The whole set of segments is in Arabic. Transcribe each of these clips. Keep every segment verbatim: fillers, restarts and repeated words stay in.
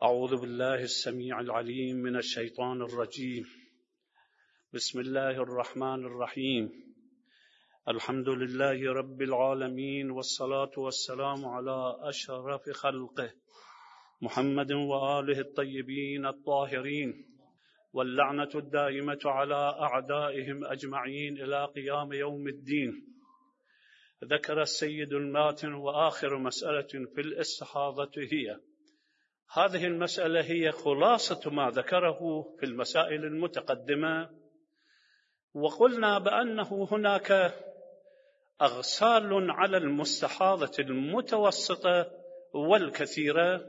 أعوذ بالله السميع العليم من الشيطان الرجيم. بسم الله الرحمن الرحيم. الحمد لله رب العالمين، والصلاة والسلام على أشرف خلقه محمد وآله الطيبين الطاهرين، واللعنة الدائمة على أعدائهم أجمعين إلى قيام يوم الدين. ذكر السيد الماتن وآخر مسألة في الاستحاضة هي هذه المسألة هي خلاصة ما ذكره في المسائل المتقدمة، وقلنا بأنه هناك أغسال على المستحاضة المتوسطة والكثيرة.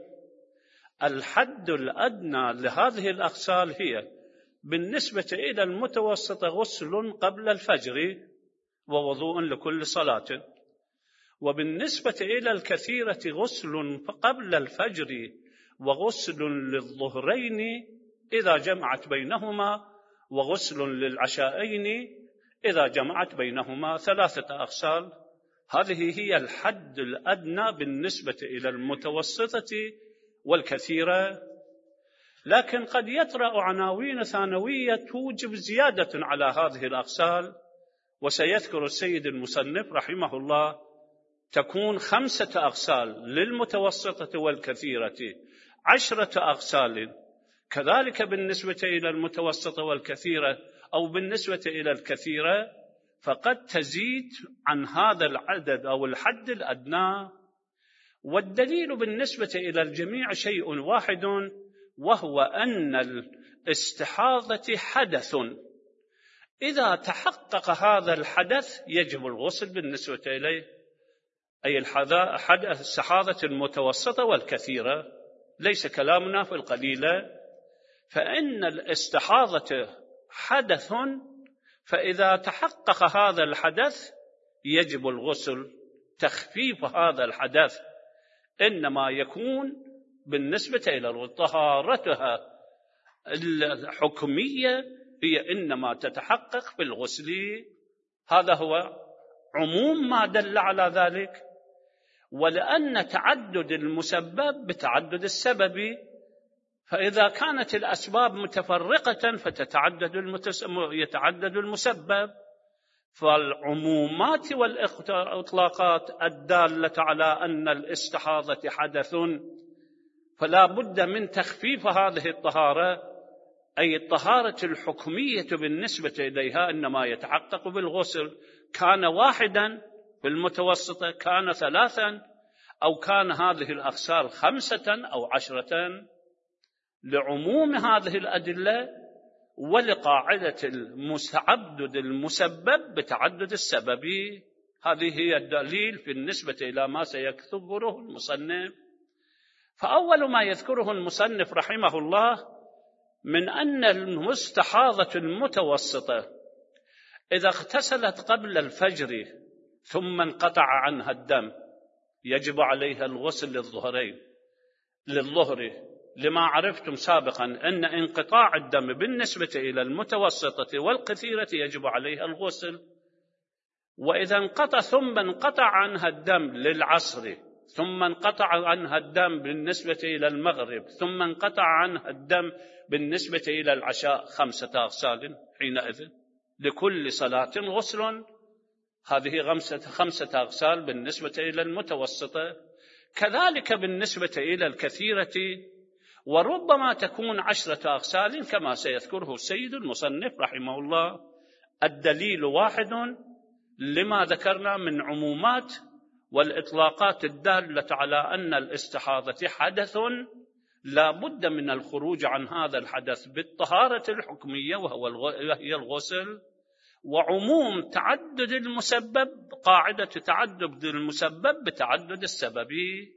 الحد الأدنى لهذه الأغسال هي بالنسبة إلى المتوسطة غسل قبل الفجر ووضوء لكل صلاة، وبالنسبة إلى الكثيرة غسل قبل الفجر وغسل للظهرين إذا جمعت بينهما، وغسل للعشاءين إذا جمعت بينهما، ثلاثة أغسال. هذه هي الحد الأدنى بالنسبة إلى المتوسطة والكثيرة، لكن قد يطرأ عناوين ثانوية توجب زيادة على هذه الأغسال، وسيذكر السيد المصنف رحمه الله تكون خمسة أغسال للمتوسطة والكثيرة، عشرة أغسال كذلك بالنسبة إلى المتوسطة والكثيرة، أو بالنسبة إلى الكثيرة فقد تزيد عن هذا العدد أو الحد الأدنى. والدليل بالنسبة إلى الجميع شيء واحد، وهو أن الاستحاضة حدث، إذا تحقق هذا الحدث يجب الغسل بالنسبة إليه، أي الاستحاضة المتوسطة والكثيرة، ليس كلامنا في القليلة. فإن الاستحاضة حدث، فإذا تحقق هذا الحدث يجب الغسل. تخفيف هذا الحدث إنما يكون بالنسبة إلى طهارتها الحكمية، هي إنما تتحقق في الغسل. هذا هو عموم ما دل على ذلك. ولأن تعدد المسبب بتعدد السبب، فإذا كانت الأسباب متفرقة فتتعدد يتعدد المسبب. فالعمومات والإطلاقات الدالة على أن الاستحاضة حدث، فلا بد من تخفيف هذه الطهارة، أي الطهارة الحكمية بالنسبة إليها إنما يتحقق بالغسل. كان واحدا في المتوسطة، كان ثلاثا، أو كان هذه الأغسال خمسة أو عشرة، لعموم هذه الأدلة ولقاعدة المتعدد المسبب بتعدد السبب. هذه هي الدليل في النسبة إلى ما سيذكره المصنف. فأول ما يذكره المصنف رحمه الله من أن المستحاضة المتوسطة إذا اغتسلت قبل الفجر ثم انقطع عنها الدم يجب عليها الغسل للظهرين للظهر، لما عرفتم سابقا أن انقطاع الدم بالنسبة إلى المتوسطة والكثيرة يجب عليها الغسل. وإذا انقطع ثم انقطع عنها الدم للعصر، ثم انقطع عنها الدم بالنسبة إلى المغرب، ثم انقطع عنها الدم بالنسبة إلى العشاء، خمسة أغسال حينئذ لكل صلاة غسل. هذه خمسة, خمسة أغسال بالنسبة إلى المتوسطة، كذلك بالنسبة إلى الكثيرة، وربما تكون عشرة أغسال كما سيذكره السيد المصنف رحمه الله. الدليل واحد لما ذكرنا من عمومات والإطلاقات الدالة على أن الاستحاضة حدث، لا بد من الخروج عن هذا الحدث بالطهارة الحكمية وهي الغسل. وعموم تعدد المسبب قاعدة تعدد المسبب بتعدد السبب.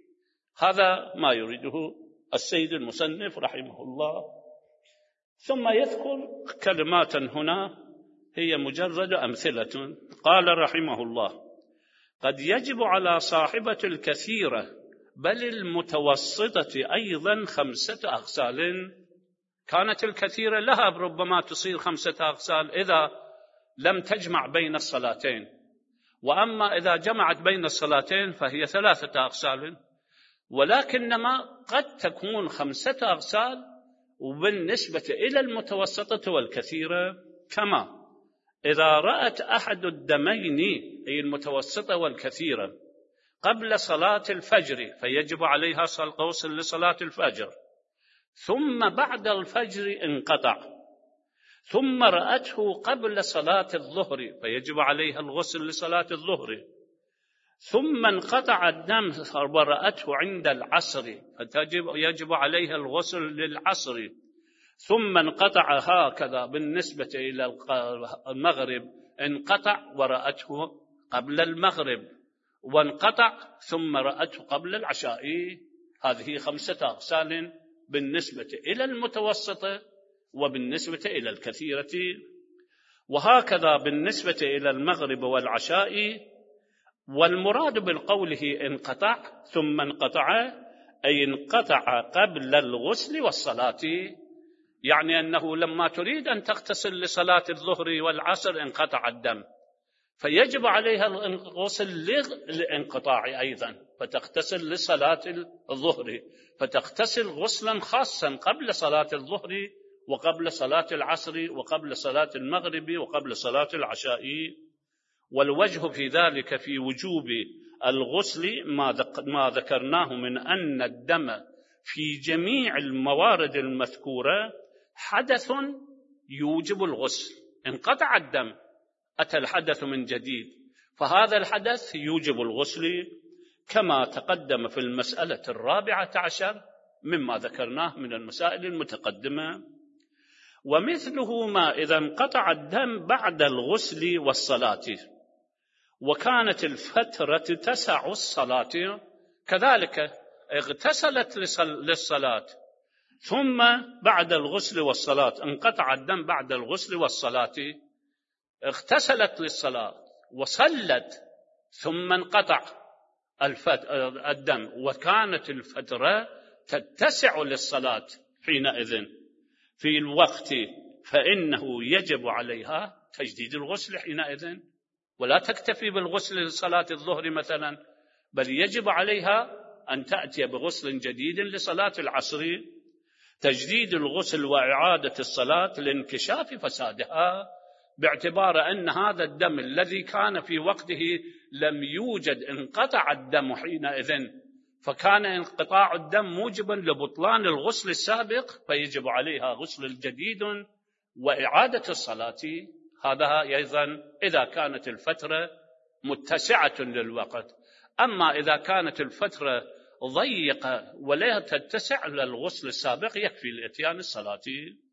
هذا ما يريده السيد المصنف رحمه الله. ثم يذكر كلمات هنا هي مجرد أمثلة. قال رحمه الله: قد يجب على صاحبة الكثيرة بل المتوسطة أيضا خمسة أغسال. كانت الكثيرة لها ربما تصير خمسة أغسال إذا لم تجمع بين الصلاتين، وأما إذا جمعت بين الصلاتين فهي ثلاثة أغسال. ولكنما قد تكون خمسة أغسال وبالنسبة إلى المتوسطة والكثيرة، كما إذا رأت أحد الدمين أي المتوسطة والكثيرة قبل صلاة الفجر فيجب عليها الغسل لصلاة الفجر، ثم بعد الفجر انقطع، ثم رأته قبل صلاة الظهر فيجب عليها الغسل لصلاة الظهر، ثم انقطع الدم ورأته عند العصر فتجب يجب عليها الغسل للعصر، ثم انقطع هكذا بالنسبة إلى المغرب انقطع ورأته قبل المغرب، وانقطع ثم رأته قبل العشاء. هذه خمسة أغسال بالنسبة إلى المتوسطة وبالنسبة إلى الكثيرة، وهكذا بالنسبة إلى المغرب والعشاء. والمراد بالقوله انقطع ثم انقطع أي انقطع قبل الغسل والصلاة، يعني أنه لما تريد أن تغتسل لصلاة الظهر والعصر انقطع الدم فيجب عليها الغسل للانقطاع أيضا، فتغتسل لصلاة الظهر، فتغتسل غسلا خاصا قبل صلاة الظهر وقبل صلاة العصر وقبل صلاة المغرب وقبل صلاة العشاء. والوجه في ذلك في وجوب الغسل ما ذكرناه من أن الدم في جميع الموارد المذكورة حدث يوجب الغسل، انقطع الدم أتى الحدث من جديد، فهذا الحدث يوجب الغسل كما تقدم في المسألة الرابعة عشر مما ذكرناه من المسائل المتقدمة. ومثله ما إذا انقطع الدم بعد الغسل والصلاة وكانت الفترة تسع الصلاة، كذلك اغتسلت للصلاة ثم بعد الغسل والصلاة انقطع الدم بعد الغسل والصلاة، اغتسلت للصلاة وصلت ثم انقطع الدم وكانت الفترة تتسع للصلاة حينئذ في الوقت، فإنه يجب عليها تجديد الغسل حينئذ، ولا تكتفي بالغسل لصلاة الظهر مثلا، بل يجب عليها أن تأتي بغسل جديد لصلاة العصر، تجديد الغسل وإعادة الصلاة لانكشاف فسادها، باعتبار أن هذا الدم الذي كان في وقته لم يوجد انقطع الدم حينئذ، فكان انقطاع الدم موجبا لبطلان الغسل السابق، فيجب عليها غسل جديد وإعادة الصلاة. هذا أيضا إذا كانت الفترة متسعة للوقت. أما إذا كانت الفترة ضيقة ولا تتسع للغسل السابق يكفي لإتيان الصلاة.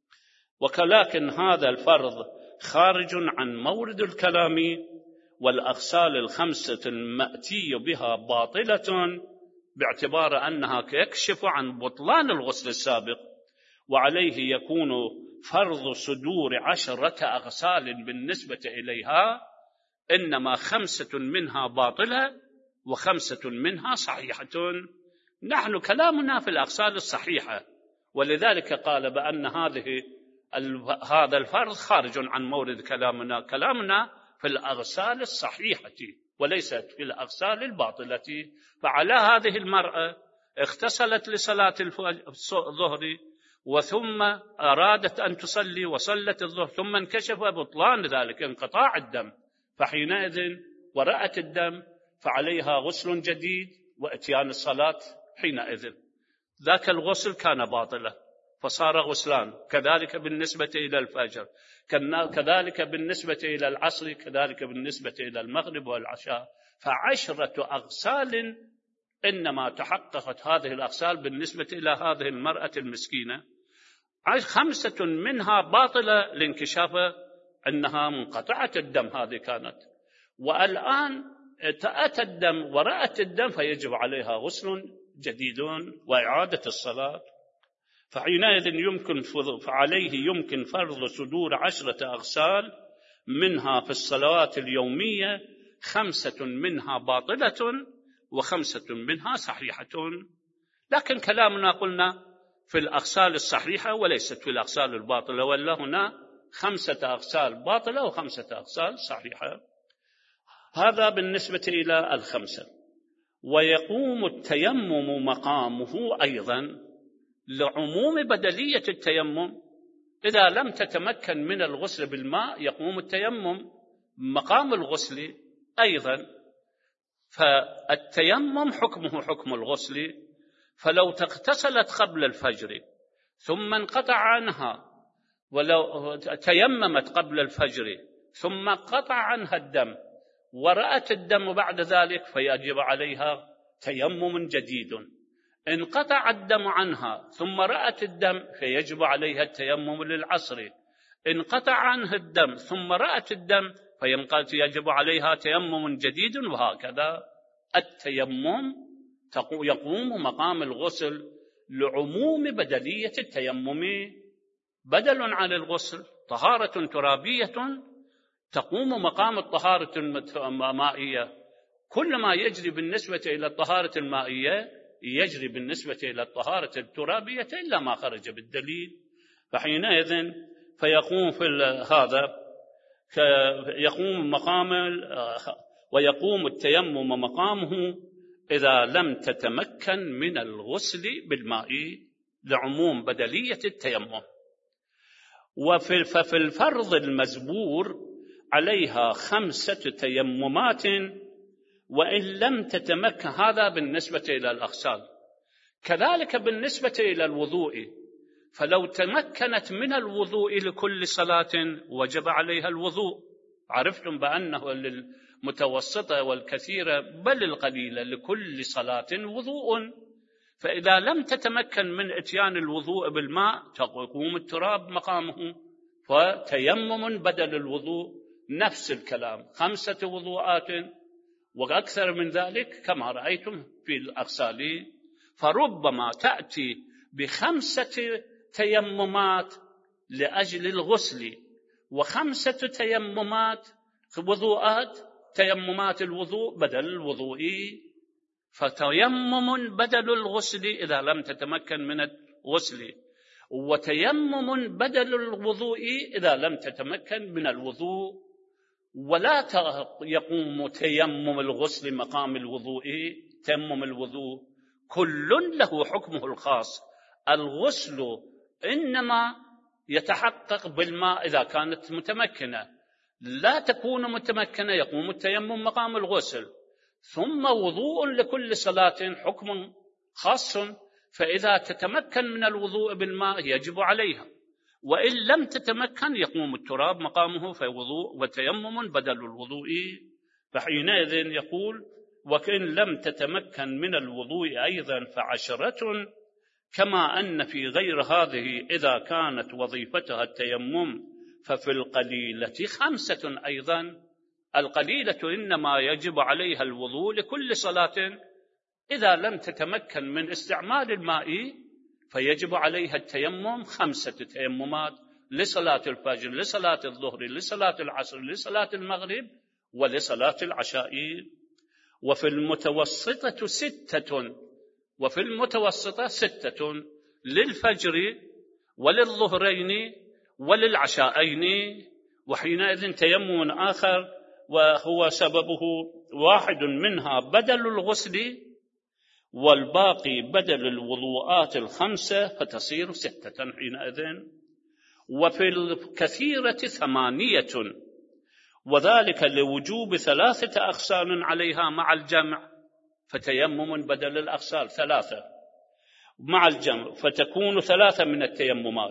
ولكن هذا الفرض خارج عن مورد الكلام، والأغسال الخمسة المأتي بها باطلة باعتبار أنها يكشف عن بطلان الغسل السابق، وعليه يكون فرض صدور عشرة أغسال بالنسبة إليها، إنما خمسة منها باطلة وخمسة منها صحيحة. نحن كلامنا في الأغسال الصحيحة، ولذلك قال بأن هذه هذا الفرض خارج عن مورد كلامنا، كلامنا في الأغسال الصحيحة وليست في الأغسال الباطلة. فعلى هذه المرأة اغتسلت لصلاة الظهر وثم أرادت أن تصلي وصلت الظهر ثم انكشف بطلان ذلك انقطاع الدم، فحينئذ ورأت الدم فعليها غسل جديد وإتيان الصلاة حينئذ. ذاك الغسل كان باطلا فصار غسلان، كذلك بالنسبة إلى الفجر، كذلك بالنسبة إلى العصر، كذلك بالنسبة إلى المغرب والعشاء. فعشرة أغسال إنما تحققت هذه الأغسال بالنسبة إلى هذه المرأة المسكينة، خمسة منها باطلة لانكشاف أنها منقطعة الدم هذه كانت، والآن أتى الدم ورأت الدم فيجب عليها غسل جديد وإعادة الصلاة. فحينئذ يمكن فعليه يمكن فرض صدور عشرة أغسال منها في الصلوات اليومية خمسة منها باطلة وخمسة منها صحيحة. لكن كلامنا قلنا في الأغسال الصحيحة وليست في الأغسال الباطلة، ولا هنا خمسة أغسال باطلة وخمسة أغسال صحيحة. هذا بالنسبة إلى الخمسة. ويقوم التيمم مقامه أيضا لعموم بدلية التيمم. إذا لم تتمكن من الغسل بالماء يقوم التيمم مقام الغسل أيضا. فالتيمم حكمه حكم الغسل، فلو اغتسلت قبل الفجر ثم انقطع عنها، ولو تيممت قبل الفجر ثم قطع عنها الدم ورأت الدم بعد ذلك فيجب عليها تيمم جديد. انقطع الدم عنها ثم رأت الدم فيجب عليها التيمم للعصر. انقطع عنها الدم ثم رأت الدم فيجب عليها تيمم جديد، وهكذا التيمم يقوم مقام الغسل لعموم بدلية التيمم، بدل عن الغسل. طهارة ترابية تقوم مقام الطهارة المائية. كل ما يجري بالنسبة إلى الطهارة المائية يجري بالنسبة إلى الطهارة الترابية إلا ما خرج بالدليل. فحينئذ فيقوم في هذا يقوم مقام ويقوم التيمم مقامه إذا لم تتمكن من الغسل بالماء لعموم بدلية التيمم. ففي الفرض المزبور عليها خمسة تيممات وإن لم تتمكن. هذا بالنسبة إلى الأغسال. كذلك بالنسبة إلى الوضوء، فلو تمكنت من الوضوء لكل صلاة وجب عليها الوضوء. عرفتم بأنه للمتوسطة والكثيرة بل القليلة لكل صلاة وضوء. فإذا لم تتمكن من إتيان الوضوء بالماء تقوم التراب مقامه، فتيمم بدل الوضوء. نفس الكلام، خمسة وضوءات وأكثر من ذلك كما رأيتم في الأغسال. فربما تأتي بخمسة تيممات لأجل الغسل، وخمسة تيممات وضوءات تيممات الوضوء بدل الوضوء. فتيمم بدل الغسل إذا لم تتمكن من الغسل، وتيمم بدل الوضوء إذا لم تتمكن من الوضوء. ولا يقوم تيمم الغسل مقام الوضوء. تيمم الوضوء كل له حكمه الخاص. الغسل إنما يتحقق بالماء إذا كانت متمكنة، لا تكون متمكنة يقوم التيمم مقام الغسل. ثم وضوء لكل صلاة حكم خاص، فإذا تتمكن من الوضوء بالماء يجب عليها، وإن لم تتمكن يقوم التراب مقامه فوضوء وتيمم بدل الوضوء. فحينئذ يقول وإن لم تتمكن من الوضوء أيضا فعشرة، كما أن في غير هذه إذا كانت وظيفتها التيمم ففي القليلة خمسة أيضا. القليلة إنما يجب عليها الوضوء لكل صلاة. إذا لم تتمكن من استعمال الماء فيجب عليها التيمم خمسة تيممات لصلاة الفجر، لصلاة الظهر، لصلاة العصر، لصلاة المغرب، ولصلاة العشاء. وفي المتوسطة ستة وفي المتوسطة ستة للفجر وللظهرين وللعشاءين. وحينئذ تيمم آخر وهو سببه واحد منها بدل الغسل والباقي بدل الوضوءات الخمسة فتصير ستة حينئذ. وفي الكثيرة ثمانية، وذلك لوجوب ثلاثة أغسال عليها مع الجمع، فتيمم بدل الأغسال ثلاثة مع الجمع فتكون ثلاثة من التيممات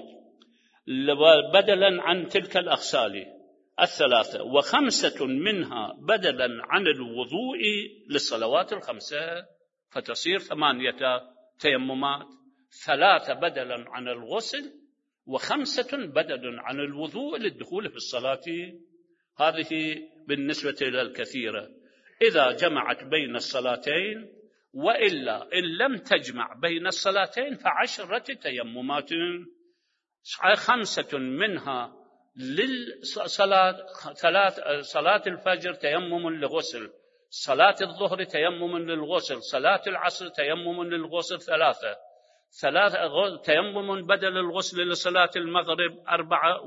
بدلا عن تلك الأغسال الثلاثة، وخمسة منها بدلا عن الوضوء للصلوات الخمسة فتصير ثمانية تيممات، ثلاثة بدلا عن الغسل وخمسة بدلا عن الوضوء للدخول في الصلاة. هذه بالنسبة إلى الكثيرة إذا جمعت بين الصلاتين، وإلا إن لم تجمع بين الصلاتين فعشرة تيممات، خمسة منها للصلاة ثلاث صلاة الفجر تيمم للغسل، صلاة الظهر تيمم للغسل، صلاة العصر تيمم للغسل ثلاثة، ثلاثة تيمم بدل الغسل لصلاة المغرب أربعة،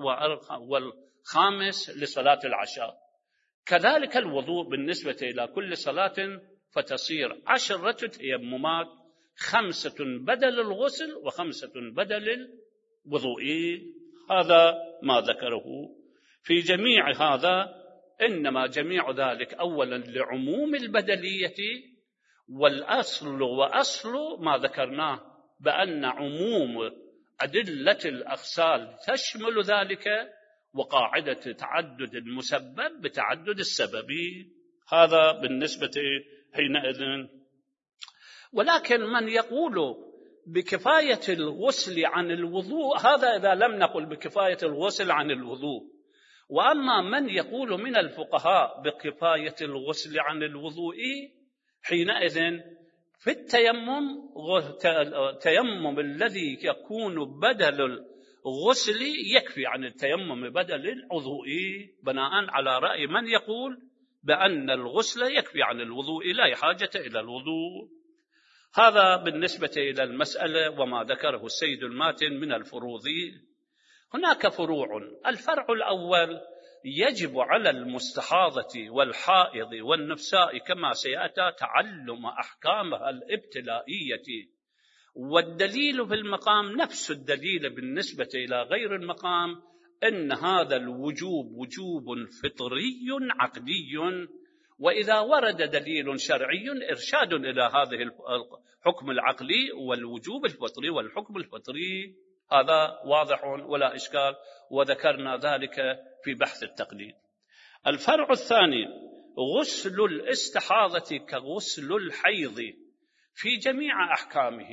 والخامس لصلاة العشاء. كذلك الوضوء بالنسبة إلى كل صلاة فتصير عشرة تيممات، خمسة بدل الغسل وخمسة بدل الوضوء. هذا ما ذكره. في جميع هذا إنما جميع ذلك أولا لعموم البدلية، والأصل وأصل ما ذكرناه بأن عموم أدلة الأغسال تشمل ذلك، وقاعدة تعدد المسبب بتعدد السبب. هذا بالنسبة حينئذ. ولكن من يقول بكفاية الغسل عن الوضوء، هذا إذا لم نقل بكفاية الغسل عن الوضوء. وأما من يقول من الفقهاء بكفاية الغسل عن الوضوء، حينئذ في التيمم، التيمم الذي يكون بدل الغسل يكفي عن التيمم بدل الوضوء، بناء على رأي من يقول بأن الغسل يكفي عن الوضوء لا حاجة إلى الوضوء. هذا بالنسبة إلى المسألة وما ذكره السيد الماتن من الفروض. هناك فروع. الفرع الأول: يجب على المستحاضة والحائض والنفساء كما سيأتى تعلم أحكامها الابتلائية، والدليل في المقام نفس الدليل بالنسبة إلى غير المقام، إن هذا الوجوب وجوب فطري عقدي، وإذا ورد دليل شرعي إرشاد إلى هذه الحكم العقلي والوجوب الفطري والحكم الفطري. هذا واضح ولا إشكال، وذكرنا ذلك في بحث التقليد. الفرع الثاني: غسل الاستحاضة كغسل الحيض في جميع أحكامه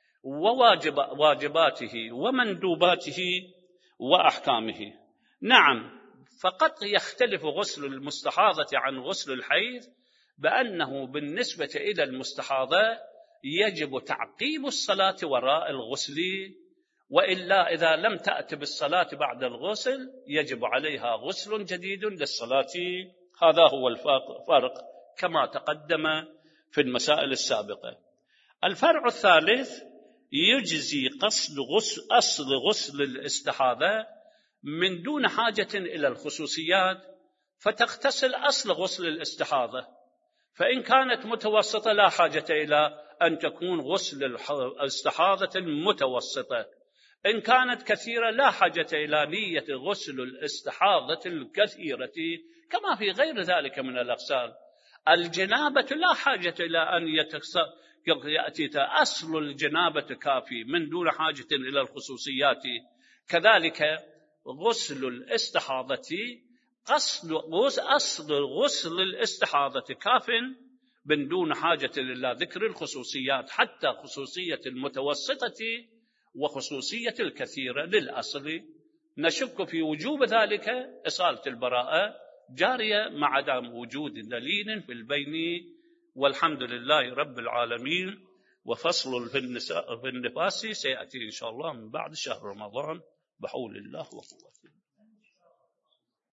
وواجباته ومندوباته وأحكامه. نعم، فقط يختلف غسل المستحاضة عن غسل الحيض بأنه بالنسبة إلى المستحاضة يجب تعقيب الصلاة وراء الغسل، وإلا إذا لم تأت بالصلاة بعد الغسل يجب عليها غسل جديد للصلاة. هذا هو الفرق كما تقدم في المسائل السابقة. الفرع الثالث: يجزي قصد غسل أصل غسل الاستحاضة من دون حاجة إلى الخصوصيات، فتغتسل أصل غسل الاستحاضة، فإن كانت متوسطة لا حاجة إلى أن تكون غسل الاستحاضة المتوسطة، إن كانت كثيرة لا حاجة إلى نية غسل الاستحاضة الكثيرة، كما في غير ذلك من الأغسال. الجنابة لا حاجة إلى أن يأتي أصل الجنابة كافي من دون حاجة إلى الخصوصيات. كذلك غسل الاستحاضة قصد أصل غسل الاستحاضة كاف من دون حاجة إلى ذكر الخصوصيات، حتى خصوصية المتوسطة وخصوصية الكثيرة للأصل. نشك في وجوب ذلك، إصالة البراءة جارية مع عدم وجود دليل في البين. والحمد لله رب العالمين. وفصل في النفاس سيأتي إن شاء الله من بعد شهر رمضان بحول الله وقوته.